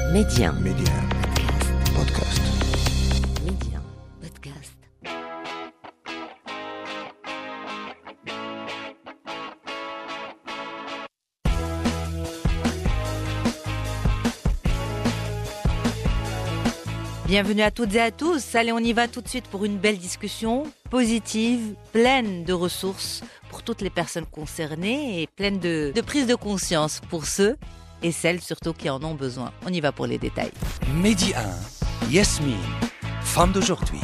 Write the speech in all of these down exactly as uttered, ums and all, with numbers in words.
Média. Média. Podcast. Média. Podcast. Bienvenue à toutes et à tous. Allez, on y va tout de suite pour une belle discussion positive, pleine de ressources pour toutes les personnes concernées et pleine de, de prise de conscience pour ceux et celles surtout qui en ont besoin. On y va pour les détails. Midi un, Yasmine, femme d'aujourd'hui.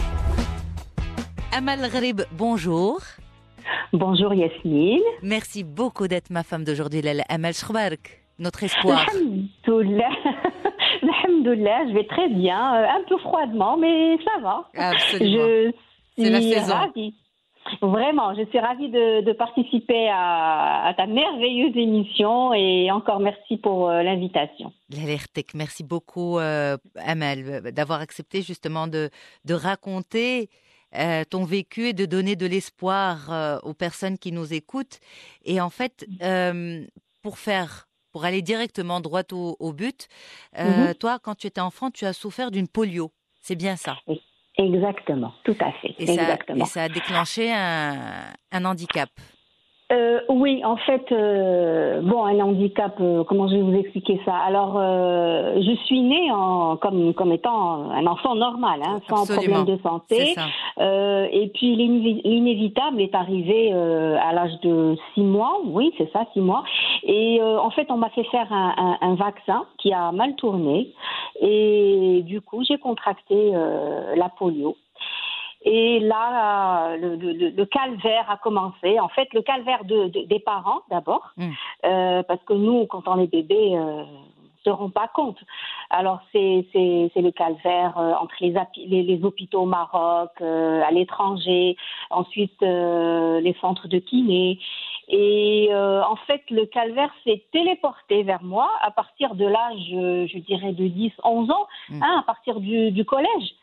Amal Gharib, bonjour. Bonjour Yasmine. Merci beaucoup d'être ma femme d'aujourd'hui. Lala Amal Shkhbark, notre espoir. Alhamdoulilah. Alhamdoulilah, je vais très bien, euh, un peu froidement, mais ça va. Absolument. Je C'est la suis saison. ravie. Vraiment, je suis ravie de, de participer à, à ta merveilleuse émission et encore merci pour euh, l'invitation. L'alertek, merci beaucoup euh, Amal d'avoir accepté justement de, de raconter euh, ton vécu et de donner de l'espoir euh, aux personnes qui nous écoutent. Et en fait, euh, pour faire, pour aller directement droit au, au but, euh, Mhm. toi, quand tu étais enfant, tu as souffert d'une polio. C'est bien ça. Exactement, tout à fait. Et ça, Exactement. et ça a déclenché un, un handicap. Euh, oui, en fait, euh, bon, un handicap, euh, comment je vais vous expliquer ça? Alors, euh, je suis née en, comme, comme étant un enfant normal, hein, sans Absolument. problème de C'est santé. ça. Euh, et puis, l'inévi- l'inévitable est arrivé euh, à l'âge de six mois, oui, c'est ça, six mois. Et euh, en fait, on m'a fait faire un, un, un vaccin qui a mal tourné. Et du coup, j'ai contracté euh, la polio. Et là, le, le, le calvaire a commencé. En fait, le calvaire de, de, des parents, d'abord, Mm. euh, parce que nous, quand on est bébé, euh, on ne se rend pas compte. Alors, c'est, c'est, c'est le calvaire euh, entre les, api- les, les hôpitaux au Maroc, euh, à l'étranger, ensuite euh, les centres de kiné. Et euh, en fait, le calvaire s'est téléporté vers moi à partir de l'âge, euh, je dirais, de dix, onze ans, Mm. hein, à partir du, du collège.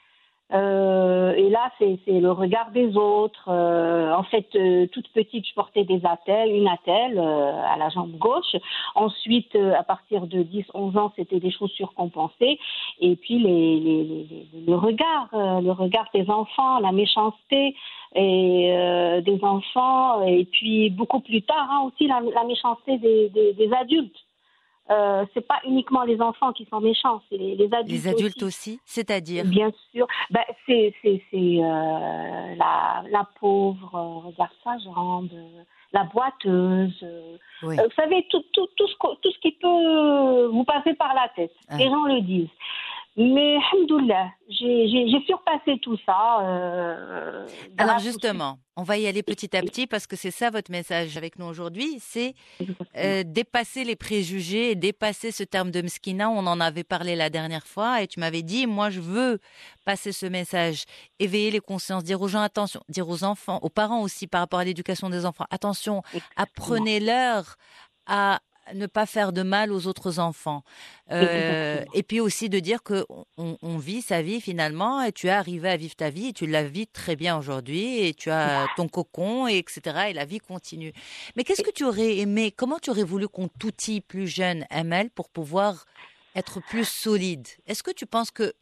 Euh, et là, c'est, c'est le regard des autres. Euh, en fait, euh, toute petite, je portais des attelles, une attelle euh, à la jambe gauche. Ensuite, euh, à partir de dix, onze ans, c'était des chaussures compensées. Et puis, les, les, les, les- le regard, euh, le regard des enfants, la méchanceté et, euh, des enfants. Et puis, beaucoup plus tard, hein, aussi, la, la méchanceté des, des, des adultes. Euh, c'est pas uniquement les enfants qui sont méchants, c'est les, les adultes Les adultes aussi. aussi, c'est-à-dire Bien sûr. Ben, c'est c'est, c'est euh, la, la pauvre, euh, regarde sa jambe, euh, la boiteuse. euh, Oui. euh, vous savez, tout, tout, tout, ce, que- tout ce qui peut vous passer par la tête. Ah. Les gens le disent. Mais, alhamdoulilah, j'ai, j'ai, j'ai surpassé tout ça. Euh, Alors grâce au justement, on va y aller petit à petit parce que c'est ça votre message avec nous aujourd'hui, c'est euh, dépasser les préjugés et dépasser ce terme de mskina. On en avait parlé la dernière fois et tu m'avais dit, moi je veux passer ce message, éveiller les consciences, dire aux gens attention, dire aux enfants, aux parents aussi par rapport à l'éducation des enfants, attention, apprenez-leur à ne pas faire de mal aux autres enfants. Euh, Exactement. et puis aussi de dire que on, on vit sa vie finalement et tu es arrivé à vivre ta vie et tu la vis très bien aujourd'hui et tu as ton cocon et etc. et la vie continue. Mais qu'est-ce que tu aurais aimé, comment tu aurais voulu qu'on t'outille plus jeune, Amel, pour pouvoir être plus solide? Est-ce que tu penses que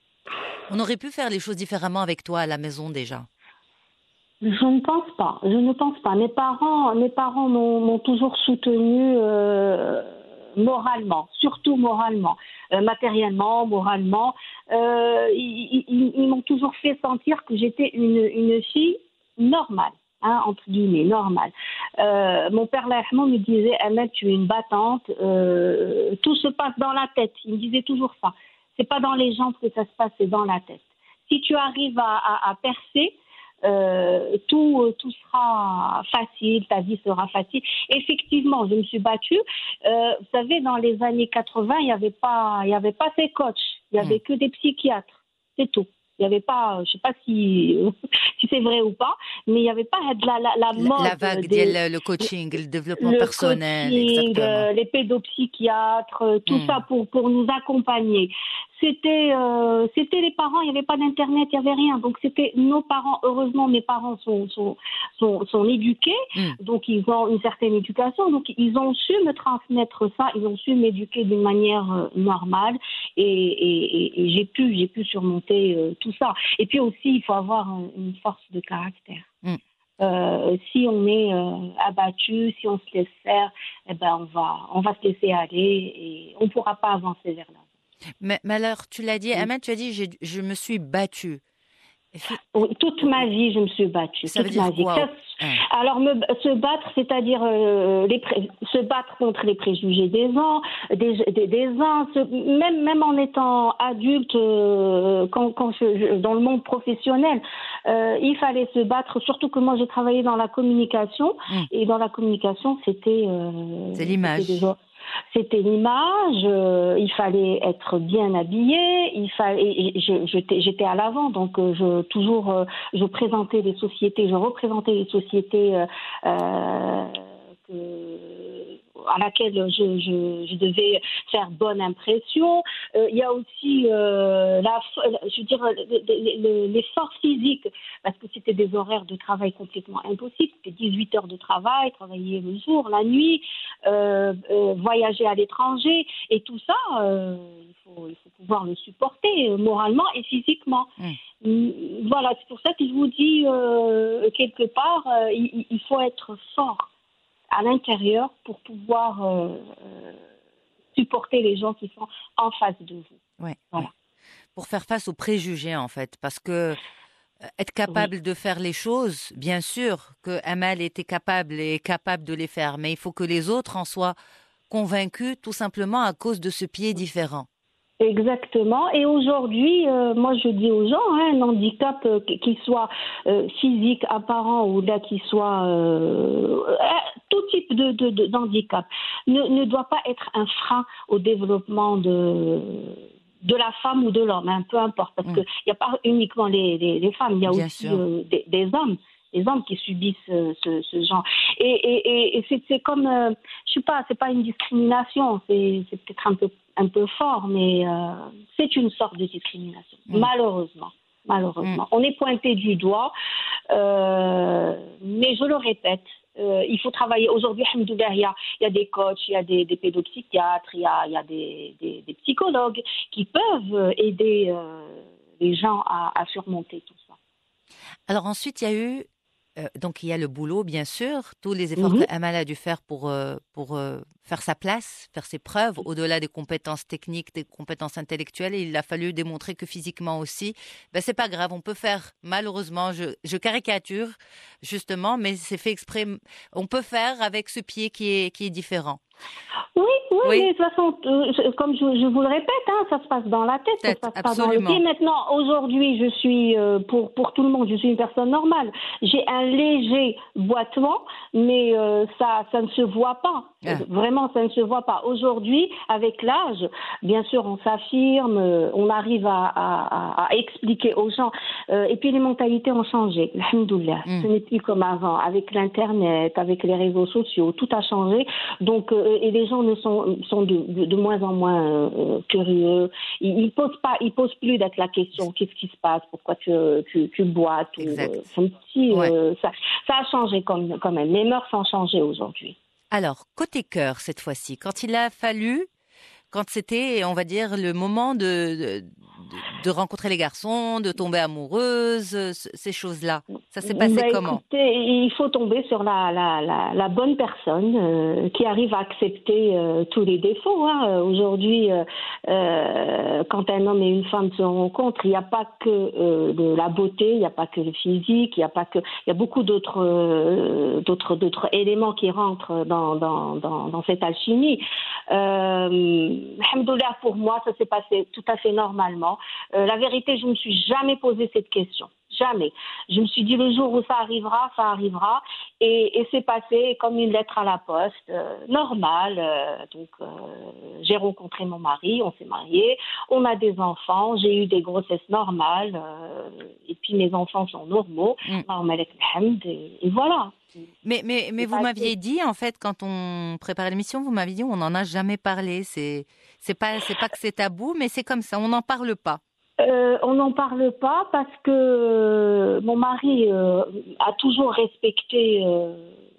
on aurait pu faire les choses différemment avec toi à la maison déjà? Je ne pense pas. Je ne pense pas. Mes parents, mes parents m'ont, m'ont toujours soutenue euh, moralement, surtout moralement, Euh, matériellement, moralement. Euh, ils, ils- ils m'ont toujours fait sentir que j'étais une, une fille normale, hein, entre guillemets, normale. Euh, mon père Lahmoud me disait, Ahmed, tu es une battante. Euh, tout se passe dans la tête. Il me disait toujours ça. C'est pas dans les jambes que ça se passe, c'est dans la tête. Si tu arrives à, à, à percer. Euh, tout, tout sera facile, ta vie sera facile. Effectivement, je me suis battue. Euh, vous savez, dans les années quatre-vingts, il n'y avait pas, il y avait pas ces coachs, il y avait Mm. que des psychiatres, c'est tout. Il n'y avait pas, je ne sais pas si, si c'est vrai ou pas, mais il n'y avait pas de la, la, la mode. La vague, des, le, le coaching, le développement le personnel, coaching, exactement. euh, les pédopsychiatres, euh, tout Mm. ça pour, pour nous accompagner. C'était, euh, c'était les parents, il n'y avait pas d'internet, il n'y avait rien. Donc c'était nos parents. Heureusement, mes parents sont, sont, sont, sont éduqués, Mm. donc ils ont une certaine éducation. Donc ils ont su me transmettre ça, ils ont su m'éduquer d'une manière euh, normale, et, et, et, et j'ai pu, j'ai pu surmonter euh, tout ça. Et puis aussi, il faut avoir un, une force de caractère. Mm. Euh, si on est euh, abattu, si on se laisse faire, eh ben on va, on va se laisser aller et on ne pourra pas avancer vers l'avant. Mais, mais alors, tu l'as dit, Oui. Ahmed, tu as dit, j'ai- je me suis battue. Et fi- Oui, toute ma vie, je me suis battue. Ça veut toute dire ma vie. quoi? Ça, Hein. alors, me, se battre, c'est-à-dire euh, les pré- se battre contre les préjugés des uns, des, des, des uns, se- même, même en étant adulte, euh, quand, quand je, je- dans le monde professionnel, euh, il fallait se battre. Surtout que moi, j'ai travaillé dans la communication, Mm. et dans la communication, c'était euh, C'est l'image. c'était déjà- C'était l'image, euh, il fallait être bien habillé, il fallait, et je- j'étais, j'étais à l'avant, donc euh, je toujours, euh, je présentais les sociétés, je représentais les sociétés euh, euh, que- à laquelle je, je, je devais faire bonne impression. Euh, il y a aussi euh, la, je veux dire, l'effort physique, parce que c'était des horaires de travail complètement impossibles. C'était dix-huit heures de travail, travailler le jour, la nuit, euh, euh, voyager à l'étranger, et tout ça, euh, il faut, il faut pouvoir le supporter euh, moralement et physiquement. Mm. Voilà, c'est pour ça que je vous dis, euh, quelque part, euh, il, il faut être fort à l'intérieur pour pouvoir euh, euh, supporter les gens qui sont en face de vous. Ouais, Voilà. ouais. Pour faire face aux préjugés, en fait. Parce que euh, être capable Oui. de faire les choses, bien sûr que Amal était capable et est capable de les faire, mais il faut que les autres en soient convaincus, tout simplement à cause de ce pied différent. Exactement. Et aujourd'hui, euh, moi je dis aux gens, hein, un handicap euh, qui soit euh, physique, apparent, ou là qui soit euh, euh, tout type de, de, de, d'handicap, ne, ne doit pas être un frein au développement de de la femme ou de l'homme, hein, peu importe, parce Mm. qu'il n'y a pas uniquement les, les, les femmes, il y a Bien aussi sûr. euh, des, des hommes. Les hommes qui subissent euh, ce, ce genre. Et, et, et, et c'est, c'est comme, euh, je sais pas, c'est pas une discrimination, c'est, c'est peut-être un peu, un peu fort, mais euh, c'est une sorte de discrimination, Mm. malheureusement. Malheureusement. Mm. On est pointé du doigt, euh, mais je le répète, euh, il faut travailler. Aujourd'hui, alhamdoulilah, il y a, il y a des coachs, il y a des, des pédopsychiatres, il y a, il y a des, des, des psychologues qui peuvent aider euh, les gens à, à surmonter tout ça. Alors ensuite, il y a eu, euh, donc il y a le boulot, bien sûr, tous les efforts Mhm. que Amal a dû faire pour, euh, pour euh, faire sa place, faire ses preuves, au-delà des compétences techniques, des compétences intellectuelles, il a fallu démontrer que physiquement aussi, ben c'est pas grave, on peut faire, malheureusement, je, je caricature, justement, mais c'est fait exprès, on peut faire avec ce pied qui est, qui est différent. Oui, oui, Oui. mais de toute façon, euh, comme je, je vous le répète, hein, ça se passe dans la tête, ça Tête, se passe pas dans le absolument. pied. Maintenant, aujourd'hui, je suis, euh, pour, pour tout le monde, je suis une personne normale. J'ai un léger boitement, mais euh, ça, ça ne se voit pas. Ah. Vraiment, ça ne se voit pas. Aujourd'hui, avec l'âge, bien sûr, on s'affirme, euh, on arrive à, à, à, à expliquer aux gens. Euh, et puis, les mentalités ont changé. Alhamdoulilah. Mm. Ce n'est plus comme avant. Avec l'Internet, avec les réseaux sociaux, tout a changé. Donc, euh, et les gens ne sont, sont de, de, de moins en moins euh, curieux. Ils, ils posent pas, ils posent plus d'être la question. Qu'est-ce qui se passe? Pourquoi tu, tu, tu bois? Tout, Exact. euh, c'est un petit, Ouais. euh, ça, ça a changé comme, quand même. Les mœurs ont changé aujourd'hui. Alors, côté cœur, cette fois-ci, quand il a fallu, quand c'était, on va dire, le moment de, de, de- de rencontrer les garçons, de tomber amoureuse, euh, c- ces choses-là, ça s'est passé Ben, comment? écoutez, il faut tomber sur la, la, la, la bonne personne euh, qui arrive à accepter euh, tous les défauts. Hein. Euh, Aujourd'hui, euh, euh, quand un homme et une femme se rencontrent, il n'y a pas que euh, de la beauté, il n'y a pas que le physique, il y a pas que, il y a beaucoup d'autres, euh, d'autres, d'autres éléments qui rentrent dans, dans, dans, dans cette alchimie. Euh, alhamdoulilah, pour moi, ça s'est passé tout à fait normalement. Euh, la vérité, je ne me suis jamais posé cette question. Jamais. Je me suis dit le jour où ça arrivera, ça arrivera. Et, et c'est passé comme une lettre à la poste, euh, normal. Euh, donc, euh, j'ai rencontré mon mari, on s'est mariés, on a des enfants, j'ai eu des grossesses normales. Euh, et puis mes enfants sont normaux. Mm. Et, et voilà. Mais, mais, mais vous m'aviez dit, en fait, quand on préparait l'émission, vous m'aviez dit on n'en a jamais parlé. C'est, c'est pas, c'est pas que c'est tabou, mais c'est comme ça, on n'en parle pas. Euh, on n'en parle pas parce que euh, mon mari euh, a toujours respecté, euh,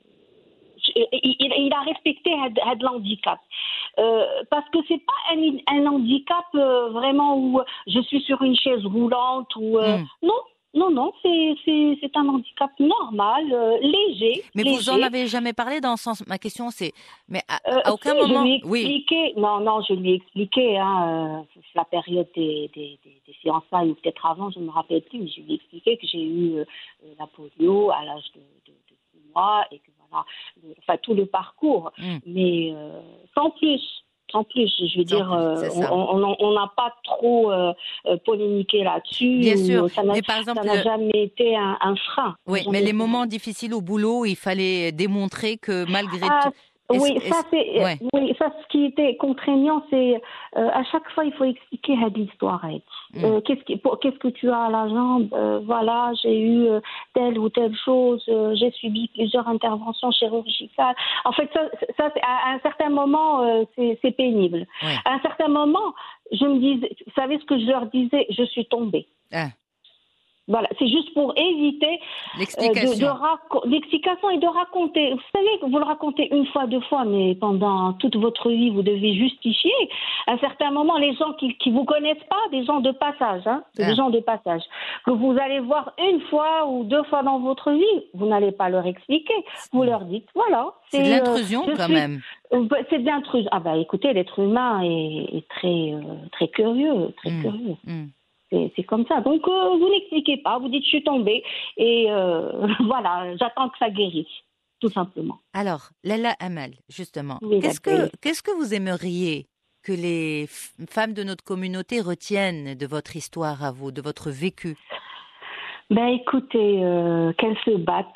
il, il a respecté had l'handicap. Euh, parce que c'est pas un, un handicap euh, vraiment où je suis sur une chaise roulante ou euh, mm. non. Non, non, c'est, c'est, c'est un handicap normal, euh, léger. Mais léger. vous en avez jamais parlé dans le sens. Ma question, c'est, mais à, à euh, aucun si, moment. Je lui ai expliqué. Oui. Non, non, je lui ai expliqué. Hein, euh, la période des, des, des, des fiançailles ou peut-être avant, je ne me rappelle plus. Mais je lui ai expliqué que j'ai eu euh, la polio à l'âge de, de, de six mois et que voilà, le, enfin tout le parcours, mm. mais euh, sans plus. En plus, je veux Sans dire, plus, euh, on n'a pas trop euh, polémiqué là-dessus. Bien sûr, ça n'a, mais par exemple, ça n'a jamais été un, un frein. Oui, mais les moments difficiles au boulot, il fallait démontrer que malgré ah, tout. Oui, ça c'est, ouais. oui, ça ce qui était contraignant, c'est euh, à chaque fois il faut expliquer l'histoire. Mm. Euh, qu'est-ce qui, pour, qu'est-ce que tu as à la jambe euh, Voilà, j'ai eu euh, telle ou telle chose, euh, j'ai subi plusieurs interventions chirurgicales. En fait, ça, ça c'est, à un certain moment, euh, c'est, c'est pénible. Ouais. À un certain moment, je me disais, vous savez ce que je leur disais Je suis tombée. Ah. Voilà, c'est juste pour éviter l'explication. Euh, de, de raco- l'explication et de raconter. Vous savez que vous le racontez une fois, deux fois, mais pendant toute votre vie, vous devez justifier. À un certain moment, les gens qui qui vous connaissent pas, des gens de passage, hein, ah. des gens de passage, que vous allez voir une fois ou deux fois dans votre vie, vous n'allez pas leur expliquer. Vous leur dites, voilà. C'est, c'est de l'intrusion euh, quand suis, même. C'est de l'intrusion. Ah bah écoutez, l'être humain est, est très euh, très curieux, très mmh. curieux. Mmh. C'est, c'est comme ça. Donc, euh, vous n'expliquez pas, vous dites je suis tombée et euh, voilà, j'attends que ça guérisse, tout simplement. Alors, Lala Amal, justement, oui, qu'est-ce, que, qu'est-ce que vous aimeriez que les f- femmes de notre communauté retiennent de votre histoire à vous, de votre vécu ? Ben écoutez, euh, qu'elles se battent,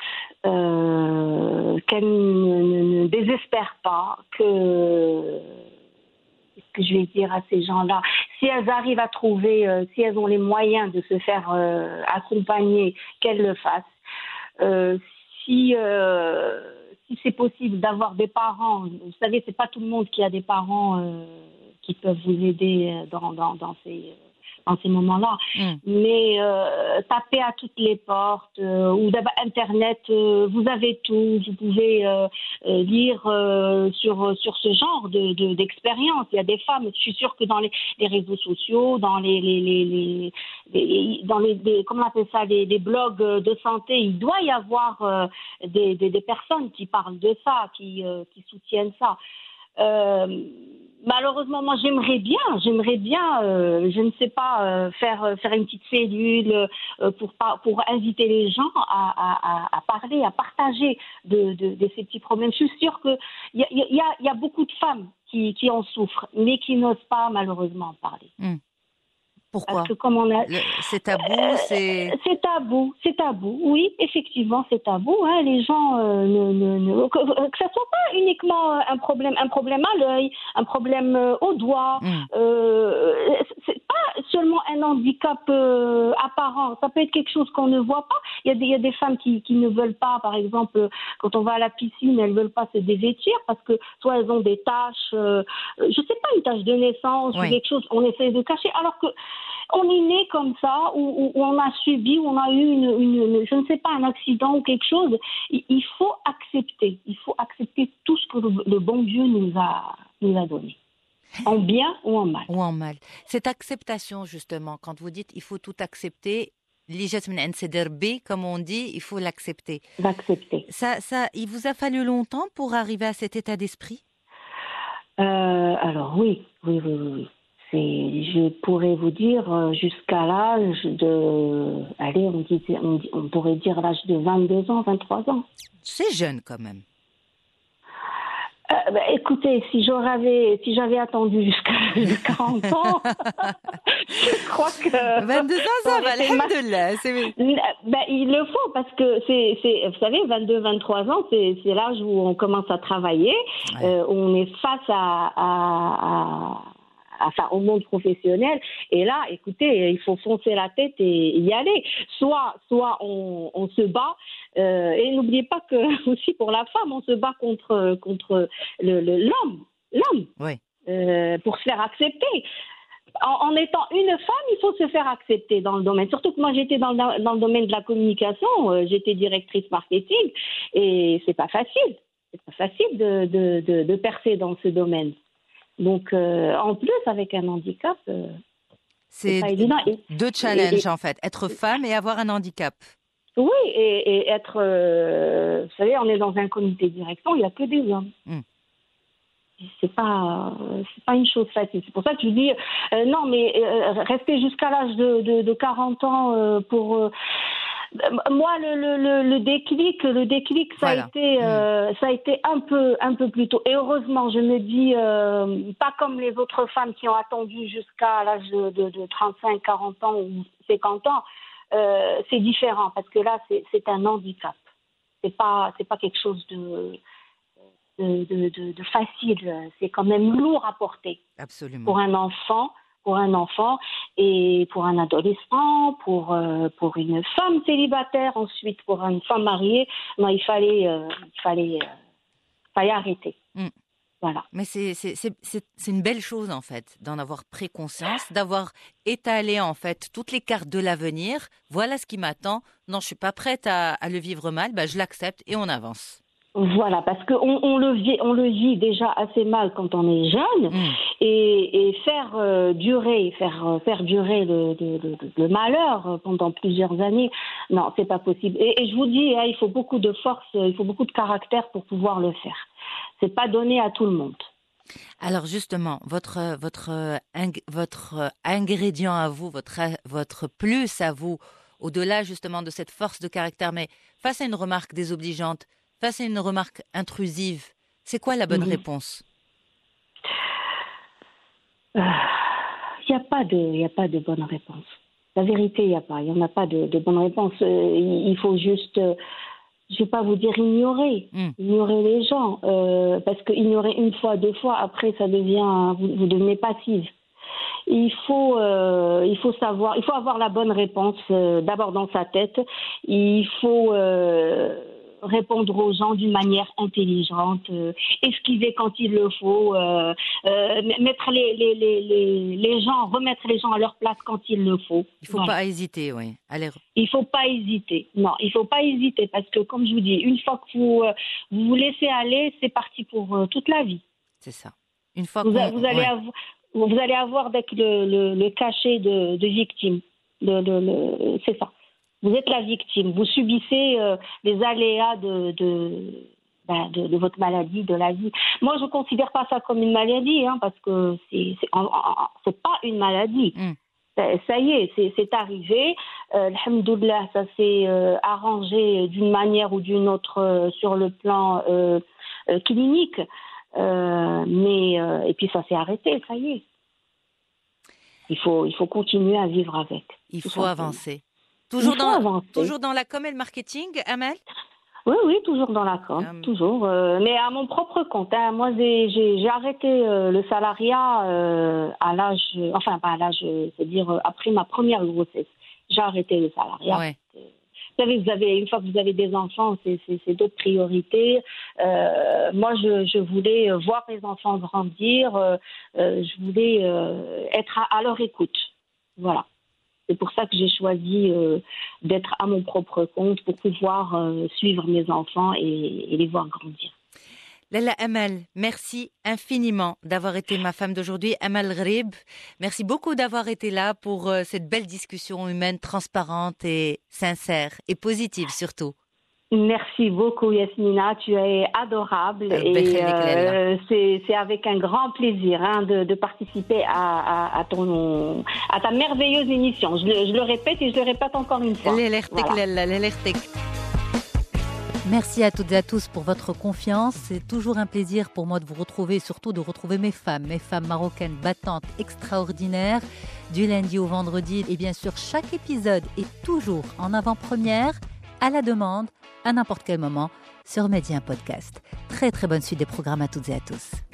euh, qu'elles ne, ne, ne désespèrent pas, que... que je vais dire à ces gens-là, si elles arrivent à trouver, euh, si elles ont les moyens de se faire euh, accompagner, qu'elles le fassent. Euh, si, euh, si c'est possible d'avoir des parents, vous savez, c'est pas tout le monde qui a des parents euh, qui peuvent vous aider dans, dans, dans ces... en ces moments-là, mm. mais euh, tapez à toutes les portes euh, ou d'abord Internet, euh, vous avez tout, vous pouvez euh, euh, lire euh, sur sur ce genre de, de d'expérience. Il y a des femmes, je suis sûre que dans les, les réseaux sociaux, dans les les les, les, les dans les, les comment on appelle ça, les, les blogs de santé, il doit y avoir euh, des, des des personnes qui parlent de ça, qui euh, qui soutiennent ça. Euh, malheureusement, moi, j'aimerais bien, j'aimerais bien, euh, je ne sais pas, euh, faire faire une petite cellule euh, pour pour inviter les gens à, à, à parler, à partager de, de, de ces petits problèmes. Je suis sûre que il y a il y a il y a beaucoup de femmes qui qui en souffrent, mais qui n'osent pas malheureusement en parler. Mmh. Pourquoi ? Parce que comme on a... Le, c'est tabou, c'est... Euh, c'est tabou, c'est tabou, oui, effectivement, c'est tabou. Hein. Les gens, euh, ne, ne, ne, que, que ça soit pas uniquement un problème, un problème à l'œil, un problème euh, au doigt, mm. euh, c'est pas seulement un handicap euh, apparent, ça peut être quelque chose qu'on ne voit pas. Il y a des, il y a des femmes qui, qui ne veulent pas, par exemple, quand on va à la piscine, elles veulent pas se dévêtir parce que soit elles ont des taches, euh, je sais pas, une tache de naissance oui. ou quelque chose, on essaie de cacher, alors que on est né comme ça, ou, ou on a subi, ou on a eu une, une, une, je ne sais pas, un accident ou quelque chose. Il, il faut accepter, il faut accepter tout ce que le, le bon Dieu nous a, nous a donné, en bien ou en mal. Ou en mal. Cette acceptation, justement, quand vous dites il faut tout accepter, comme on dit, il faut l'accepter. L'accepter. Ça, ça, il vous a fallu longtemps pour arriver à cet état d'esprit ? euh, Alors oui, oui, oui, oui. oui. C'est, je pourrais vous dire jusqu'à l'âge de, allez, on, dit, on, dit, on pourrait dire l'âge de vingt-deux ans, vingt-trois ans. C'est jeune quand même. Euh, bah, écoutez, si j'aurais, si j'avais attendu jusqu'à quarante ans, je crois que... vingt-deux ans, ça va, alhamdoulilah. C'est... Ben, il le faut parce que, c'est, c'est, vous savez, vingt-deux vingt-trois ans, c'est, c'est l'âge où on commence à travailler. Ouais. Euh, on est face à... à, à Enfin, au monde professionnel. Et là, écoutez, il faut foncer la tête et y aller. Soit, soit on, on se bat. Euh, et n'oubliez pas que aussi pour la femme, on se bat contre contre le, le, l'homme, l'homme, oui. euh, pour se faire accepter. En, en étant une femme, il faut se faire accepter dans le domaine. Surtout que moi, j'étais dans, dans le domaine de la communication. Euh, j'étais directrice marketing et c'est pas facile. C'est pas facile de de de, de percer dans ce domaine. Donc, euh, en plus, avec un handicap, euh, c'est, c'est pas évident. Et, deux challenges, et, en fait. Être femme et avoir un handicap. Oui, et, et être... Euh, vous savez, on est dans un comité de direction, il n'y a que des hommes. Mm. C'est pas, c'est pas une chose facile. C'est pour ça que je dis, euh, non, mais euh, rester jusqu'à l'âge de, de, de quarante ans euh, pour... Euh, Moi, le, le, le déclic, le déclic, ça voilà. a été, euh, mmh. ça a été un peu, un peu plus tôt. Et heureusement, je me dis, euh, pas comme les autres femmes qui ont attendu jusqu'à l'âge de, de, de trente-cinq, quarante ans ou cinquante ans, euh, c'est différent parce que là, c'est, c'est un handicap. C'est pas, c'est pas quelque chose de, de, de, de, de facile. C'est quand même lourd à porter. Absolument. Pour un enfant. pour un enfant et pour un adolescent, pour euh, pour une femme célibataire, ensuite pour une femme mariée. Non, il fallait euh, il fallait euh, fallait arrêter. Mm. Voilà. Mais c'est c'est c'est c'est c'est une belle chose en fait d'en avoir pris conscience, d'avoir étalé en fait toutes les cartes de l'avenir. Voilà ce qui m'attend. Non, je suis pas prête à, à le vivre mal. Bah je l'accepte et on avance. Voilà, parce qu'on on le vit, on le vit déjà assez mal quand on est jeune, mmh. et, et faire euh, durer, faire euh, faire durer le, le, le, le malheur pendant plusieurs années, non, c'est pas possible. Et, et je vous dis, hein, il faut beaucoup de force, il faut beaucoup de caractère pour pouvoir le faire. C'est pas donné à tout le monde. Alors justement, votre votre ing- votre ingrédient à vous, votre votre plus à vous, au-delà justement de cette force de caractère, mais face à une remarque désobligeante. Face à une remarque intrusive, c'est quoi la bonne mmh. réponse ? Il euh, n'y a pas de, il y a pas de bonne réponse. La vérité, il n'y a pas. Il n'y en a pas de, de bonne réponse. Euh, il faut juste, euh, je ne vais pas vous dire ignorer, mmh. ignorer les gens, euh, parce que ignorer une fois, deux fois, après, ça devient, vous, vous devenez passive. Il faut, euh, il faut savoir, il faut avoir la bonne réponse euh, d'abord dans sa tête. Il faut euh, répondre aux gens d'une manière intelligente, euh, esquiver quand il le faut, euh, euh, mettre les, les, les, les, les gens, remettre les gens à leur place quand il le faut. Il ne faut voilà. pas hésiter, oui. Allez. Il ne faut pas hésiter. Non, il ne faut pas hésiter parce que, comme je vous dis, une fois que vous euh, vous, vous laissez aller, c'est parti pour euh, toute la vie. C'est ça. Une fois vous, qu'on, a, vous, allez ouais. avoir, vous allez avoir avec le, le, le cachet de, de victime. Le, le, le, c'est ça. Vous êtes la victime. Vous subissez euh, les aléas de, de, ben, de, de votre maladie, de la vie. Moi, je ne considère pas ça comme une maladie, hein, parce que c'est, c'est, en, en, c'est pas une maladie. Mm. Ça, ça y est, c'est, c'est arrivé. Euh, alhamdoulilah, ça s'est euh, arrangé d'une manière ou d'une autre euh, sur le plan euh, euh, clinique. Euh, mais euh, et puis ça s'est arrêté, ça y est. Il faut, il faut continuer à vivre avec. Il faut avancer. Toujours dans, avancer. toujours dans la com et le marketing, Amel ? Oui, oui, toujours dans la com, um... toujours. Euh, mais à mon propre compte. Hein. Moi, j'ai, j'ai, j'ai arrêté euh, le salariat euh, à l'âge, enfin pas à l'âge, c'est-à-dire euh, après ma première grossesse. J'ai arrêté le salariat. Ouais. Vous savez, vous avez, une fois que vous avez des enfants, c'est, c'est, c'est d'autres priorités. Euh, moi, je, je voulais voir mes enfants grandir. Euh, je voulais euh, être à, à leur écoute. Voilà. C'est pour ça que j'ai choisi euh, d'être à mon propre compte pour pouvoir euh, suivre mes enfants et, et les voir grandir. Lalla Amel, merci infiniment d'avoir été ma femme d'aujourd'hui. Amel Ghrib, merci beaucoup d'avoir été là pour euh, cette belle discussion humaine, transparente et sincère et positive surtout. Merci beaucoup Yasmina, tu es adorable euh, et euh, c'est, c'est avec un grand plaisir hein, de, de participer à, à, à, ton, à ta merveilleuse émission. Je le, je le répète et je le répète encore une fois. Voilà. Merci à toutes et à tous pour votre confiance. C'est toujours un plaisir pour moi de vous retrouver, surtout de retrouver mes femmes, mes femmes marocaines battantes, extraordinaires, du lundi au vendredi. Et bien sûr, chaque épisode est toujours en avant-première, à la demande, à n'importe quel moment, sur Média Podcast. Très très bonne suite des programmes à toutes et à tous.